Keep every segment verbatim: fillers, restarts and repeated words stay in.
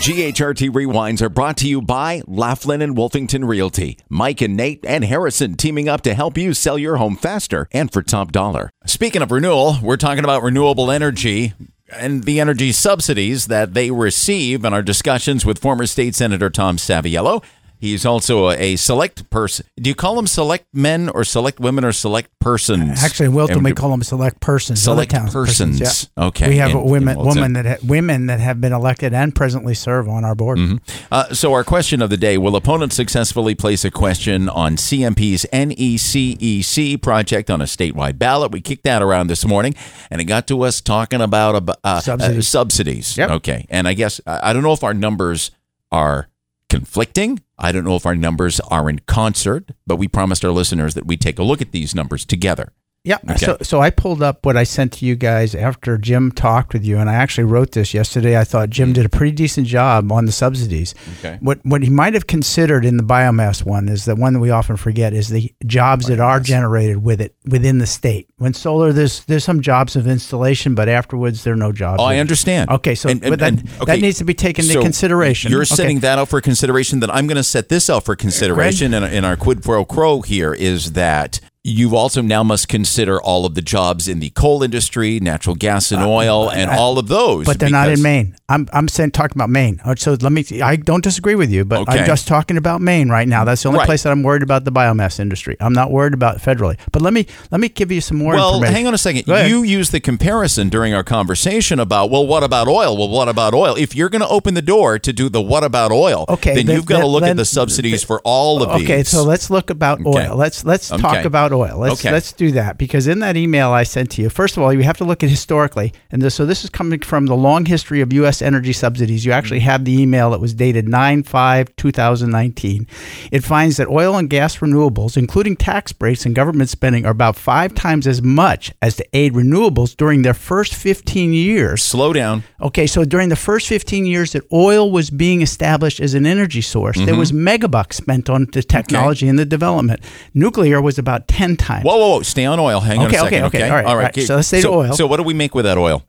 G H R T Rewinds are brought to you by Laughlin and Wolfington Realty. Mike and Nate and Harrison teaming up to help you sell your home faster and for top dollar. Speaking of renewal, we're talking about renewable energy and the energy subsidies that they receive in our discussions with former State Senator Tom Saviello. He's also a, a select person. Do you call them select men or select women or select persons? Actually, in Wilton, we call them select persons. Select persons. persons yeah. Okay. We have in, a women, in women that ha- women that have been elected and presently serve on our board. Mm-hmm. Uh, so our question of the day: will opponents successfully place a question on C M P's N E C E C project on a statewide ballot? We kicked that around this morning, and it got to us talking about uh, subsidies. Uh, subsidies. Yep. Okay. And I guess I don't know if our numbers are conflicting. I don't know if our numbers are in concert, but we promised our listeners that we'd take a look at these numbers together. Yeah. Okay. So so I pulled up what I sent to you guys after Jim talked with you, and I actually wrote this yesterday. I thought Jim did a pretty decent job on the subsidies. Okay. What what he might have considered in the biomass one is the one that we often forget is the jobs biomass. that are generated with it within the state. When solar, there's there's some jobs of installation, but afterwards there are no jobs. Oh, I understand. Okay, so and, and, but that, and, okay. that needs to be taken so into consideration. You're okay. setting that out for consideration. Then I'm going to set this out for consideration. And in, in our quid pro quo here is that you also now must consider all of the jobs in the coal industry, natural gas and oil, uh, and uh, all of those. But they're not in Maine. I'm I'm saying talking about Maine. So let me. I don't disagree with you, but okay. I'm just talking about Maine right now. That's the only right. place that I'm worried about the biomass industry. I'm not worried about federally. But let me let me give you some more well, information. Well, hang on a second. You used the comparison during our conversation about, well, what about oil? Well, what about oil? If you're going to open the door to do the what about oil, okay, then, then you've got to look then, at the subsidies then, for all of okay, these. Okay, so let's look about oil. Okay. Let's let's okay. talk about oil. Let's okay. let's do that, because in that email I sent to you, first of all, you have to look at historically, and this, so this is coming from the long history of U S energy subsidies. You actually have the email that was dated nine five two thousand nineteen. It finds that oil and gas renewables, including tax breaks and government spending, are about five times as much as to aid renewables during their first fifteen years. Slow down. Okay, so during the first fifteen years that oil was being established as an energy source, mm-hmm. there was megabucks spent on the technology okay. and the development. Nuclear was about ten times. Whoa, whoa, whoa. Stay on oil. Hang okay, on a second. Okay, okay, okay. All right, all right. So let's stay so, to oil. So what do we make with that oil?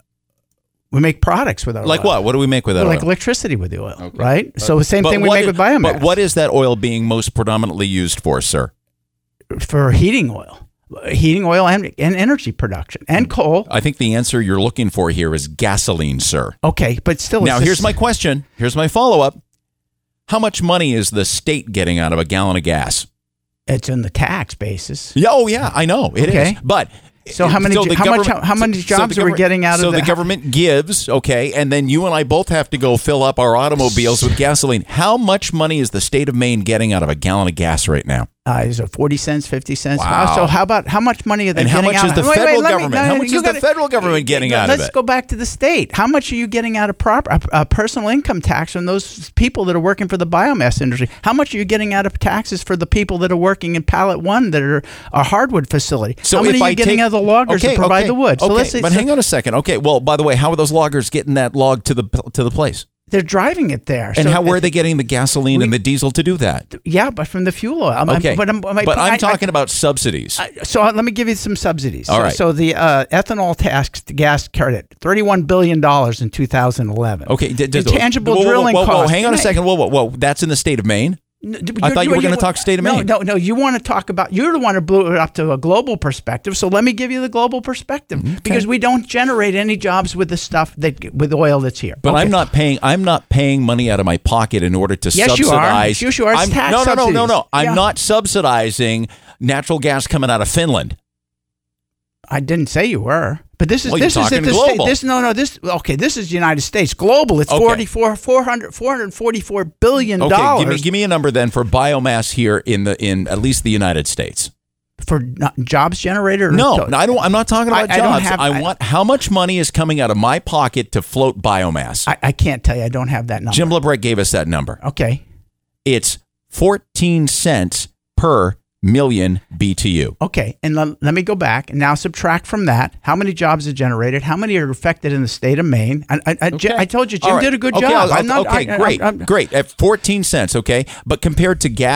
We make products with our like oil. Like what? What do we make with that well, oil? Like electricity with the oil, okay. right? But, so the same thing we make is, with biomass. But what is that oil being most predominantly used for, sir? For heating oil. Heating oil and, and energy production and coal. I think the answer you're looking for here is gasoline, sir. Okay, but still. Now, here's my question. Here's my follow-up. How much money is the state getting out of a gallon of gas? It's in the tax basis. Yeah, oh, yeah, I know. It okay. is. But... So how many? So how much? How, how many jobs so are we getting out so of? So the government gives, okay, and then you and I both have to go fill up our automobiles with gasoline. How much money is the state of Maine getting out of a gallon of gas right now? Uh, is it forty cents, fifty cents? Wow. So how about how much money are they and getting how much out? is the wait, federal wait, government? Me, no, how no, much is gotta, the federal government getting out of it? Let's go back to the state. How much are you getting out of proper uh, uh, personal income tax from those people that are working for the biomass industry? How much are you getting out of taxes for the people that are working in Pallet One that are a hardwood facility? So how many if are you I getting take, out of the loggers okay, to provide okay, the wood? So okay, let's say, but so, hang on a second. Okay, well, by the way, how are those loggers getting that log to the to the place? They're driving it there. And so how were they getting the gasoline we, and the diesel to do that? Yeah, but from the fuel oil. I'm, okay, I'm, but I'm, but I'm I, talking I, about subsidies. I, so let me give you some subsidies. All so, right. So the uh, ethanol tax gas credit, thirty-one billion dollars in two thousand eleven. Okay. D- d- Intangible whoa, whoa, drilling whoa, whoa, costs. whoa, hang on a second. Whoa, whoa, whoa. That's in the state of Maine? No, I thought you were going to talk state of Maine. No, no, no. You want to talk about, you're the one who blew it up to a global perspective. So let me give you the global perspective, okay. because we don't generate any jobs with the stuff that with oil that's here. But okay. I'm not paying. I'm not paying money out of my pocket in order to yes, subsidize. Yes, you are. Yes, you are. It's tax no, no, subsidies. no, no, no. I'm yeah. not subsidizing natural gas coming out of Finland. I didn't say you were. But this is well, this you're is talking the global. State, this no no this okay this is the United States global it's okay. forty-four four hundred four hundred forty-four billion dollars. Okay, give me give me a number then for biomass here in the in at least the United States. For not jobs generated? Or no, to, I don't. I'm not talking about I, jobs. I, don't have, I, I want how much money is coming out of my pocket to float biomass. I, I can't tell you. I don't have that number. Jim LeBrec gave us that number. Okay, it's fourteen cents per million B T U. Okay, and let, let me go back and now subtract from that how many jobs are generated, how many are affected in the state of Maine. I, I, I, okay. I told you, Jim right. did a good okay, job. I'll, I'm not, okay, I, great, I, I'm, great. At fourteen cents, okay, but compared to gas,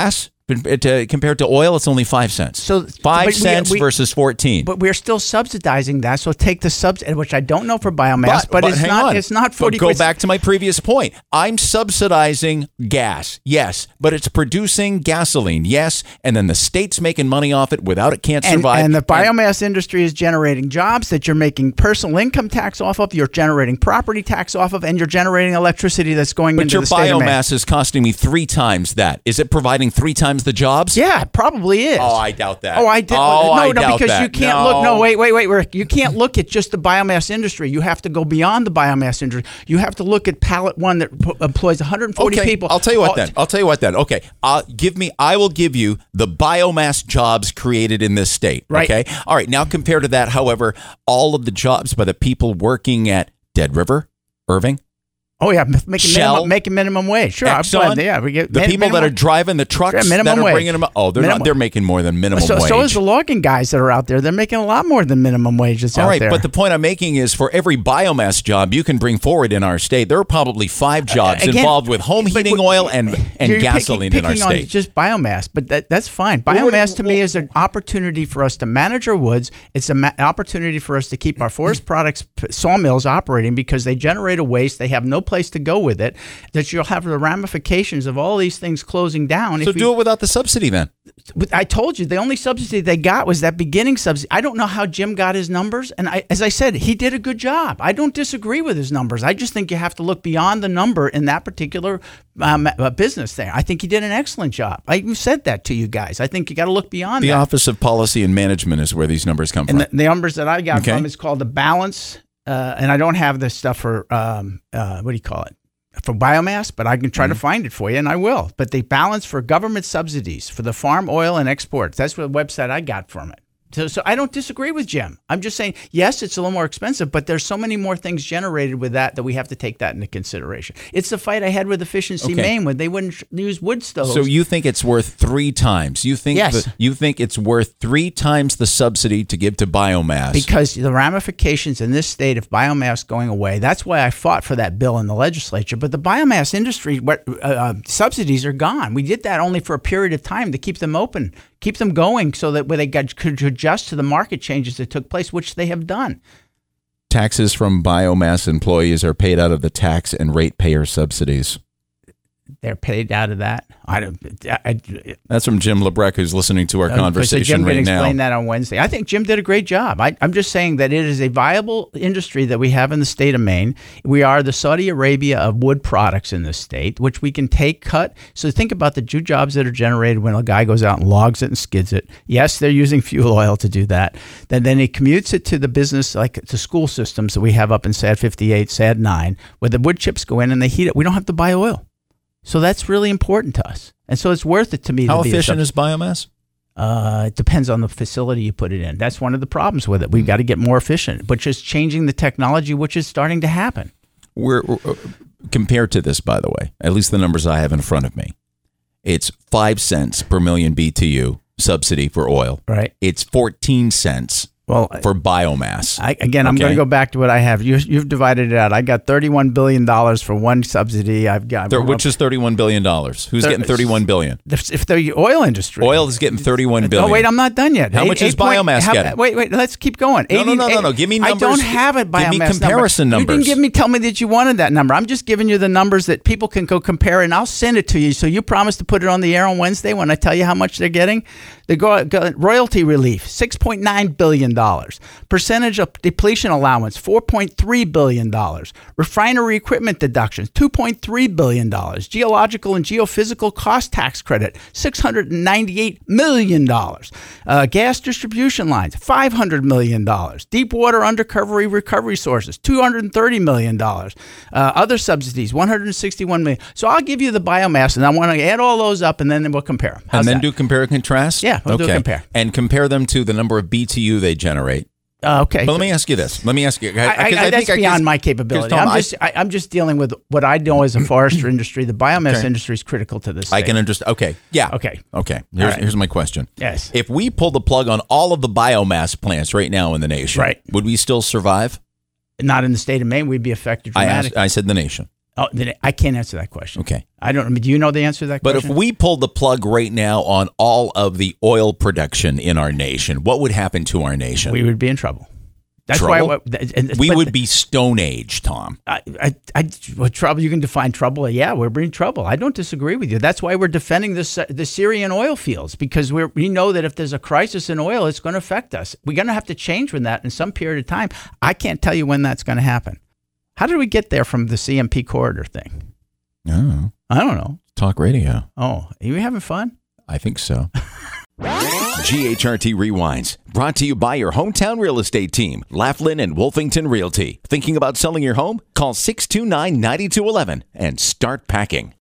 It, uh, compared to oil, it's only five cents. So five but cents we, we, versus fourteen. But we're still subsidizing that. So take the subsidy, which I don't know for biomass, but, but, but it's hang not. on. It's not forty. But go back to my previous point. I'm subsidizing gas, yes, but it's producing gasoline, yes, and then the state's making money off it without it can't and, survive. And the biomass industry is generating jobs that you're making personal income tax off of. You're generating property tax off of, and you're generating electricity that's going but into your the state of Maine. biomass is costing me three times that. Is it providing three times the jobs? Yeah, it probably is. Oh, I doubt that. Oh, I did. Oh, no, I no, doubt because that. you can't no. look. No, wait, wait, wait, Rick. You can't look at just the biomass industry. You have to go beyond the biomass industry. You have to look at Pallet One that p- employs one hundred forty okay, people. I'll tell you what oh, then. I'll tell you what then. Okay, uh, give me. I will give you the biomass jobs created in this state. Right. Okay. All right. Now compared to that, however, all of the jobs by the people working at Dead River, Irving. Oh yeah, making Shell, minimum, making minimum wage. Sure, Exxon, yeah, we get the min- people minimum, that are driving the trucks yeah, minimum that are wage. bringing them. Oh, they're minimum. not. They're making more than minimum so, wage. So is the logging guys that are out there. They're making a lot more than minimum wages All out right, there. but the point I'm making is for every biomass job you can bring forward in our state, there are probably five jobs Uh, again, involved with home but- heating oil and, and You're gasoline picking, in our picking on state. just biomass, but that, that's fine. Well, what- Biomass to me is an opportunity for us to manage our woods. It's an ma- opportunity for us to keep our forest products p- sawmills operating because they generate a waste. They have no place to go with it. That you'll have the ramifications of all these things closing down. So if do we, it without the subsidy then. I told you the only subsidy they got was that beginning subsidy. I don't know how Jim got his numbers, and I, as I said, he did a good job. I don't disagree with his numbers. I just think you have to look beyond the number in that particular um, uh, business there. I think he did an excellent job. I even said that to you guys. I think you got to look beyond The that. Office of Policy and Management is where these numbers come And from. the, the numbers that I got Okay. from is called the balance, uh, and I don't have this stuff for um, uh, what do you call it? For biomass, but I can try Mm-hmm. to find it for you, and I will. But the balance for government subsidies for the farm oil and exports, that's what the website I got from it. So, so I don't disagree with Jim. I'm just saying, yes, it's a little more expensive, but there's so many more things generated with that that we have to take that into consideration. It's the fight I had with Efficiency Okay. Maine when they wouldn't sh- use wood stoves. So you think it's worth three times? You think Yes. the, you think it's worth three times the subsidy to give to biomass? Because the ramifications in this state of biomass going away, that's why I fought for that bill in the legislature. But the biomass industry what, uh, uh, subsidies are gone. We did that only for a period of time to keep them open, keep them going so that when they got, could adjust to the market changes that took place, which they have done. Taxes from biomass employees are paid out of the tax and ratepayer subsidies. They're paid out of that. I don't. I, I, That's from Jim Lebrecht, who's listening to our Uh, so conversation Jim right can now. explain that on Wednesday. I think Jim did a great job. I, I'm just saying that it is a viable industry that we have in the state of Maine. We are the Saudi Arabia of wood products in this state, which we can take, cut. So think about the two jobs that are generated when a guy goes out and logs it and skids it. Yes, they're using fuel oil to do that. Then then he commutes it to the business, like the school systems that we have up in S A D fifty-eight, S A D nine, where the wood chips go in and they heat it. We don't have to buy oil. So that's really important to us. And so it's worth it to me. How to be a efficient sub- is biomass? Uh, it depends on the facility you put it in. That's one of the problems with it. We've got to get more efficient, but just changing the technology, which is starting to happen. We're, we're uh, compared to this, by the way, at least the numbers I have in front of me, it's five cents per million B T U subsidy for oil. Right. It's fourteen cents Well, for biomass. I, again, I'm Okay. going to go back to what I have. You, you've divided it out. I got thirty-one billion dollars for one subsidy. I've got There- which is thirty-one billion dollars. Who's There- getting thirty-one billion dollars? if the oil industry. Oil is getting thirty-one billion dollars. Oh, wait, I'm not done yet. How much is point- biomass how- getting? Wait, wait, let's keep going. No, no, eighty no, no, no. Give me numbers. I don't have a Give me biomass comparison number. numbers. You didn't give me, tell me that you wanted that number. I'm just giving you the numbers that people can go compare, and I'll send it to you. So you promise to put it on the air on Wednesday when I tell you how much they're getting? The go, go, royalty relief, six point nine billion dollars. Percentage of depletion allowance, four point three billion dollars. Refinery equipment deductions, two point three billion dollars. Geological and geophysical cost tax credit, six hundred ninety-eight million dollars. Uh, gas distribution lines, five hundred million dollars. Deep water undercover recovery sources, two hundred thirty million dollars. Uh, other subsidies, one hundred sixty-one million dollars. So I'll give you the biomass, and I want to add all those up, and then we'll compare them. How's And then that? do compare and contrast? Yeah, we'll do a okay. compare. And compare them to the number of B T U they generate. Uh, okay. But let me ask you this. Let me ask you. I, I, I, 'cause I that's think I- beyond 'cause- my capability. 'cause, Tom, I'm I- just, I, I'm just dealing with what I know as a forester industry. The biomass Okay. industry is critical to this. I state. can understand. Okay. Yeah. Okay. Okay. Here's, right. here's my question. Yes. If we pull the plug on all of the biomass plants right now in the nation, Right. would we still survive? Not in the state of Maine, we'd be affected I dramatically. asked. I said the nation. Oh, then I can't answer that question. Okay. I don't. Do you know the answer to that But question? if we pulled the plug right now on all of the oil production in our nation, what would happen to our nation? we would be in trouble. That's Trouble? why and, we but would be Stone Age, Tom. I, I, I, what trouble? You can define trouble. Yeah, we're in trouble. I don't disagree with you. That's why we're defending this, the Syrian oil fields, because we we know that if there's a crisis in oil, it's going to affect us. We're going to have to change with that in some period of time. I can't tell you when that's going to happen. How did we get there from the C M P corridor thing? Oh, I don't know. talk radio. Oh, are you having fun? I think so. G H R T Rewinds, brought to you by your hometown real estate team, Laughlin and Wolfington Realty. Thinking about selling your home? Call six two nine, nine two one one and start packing.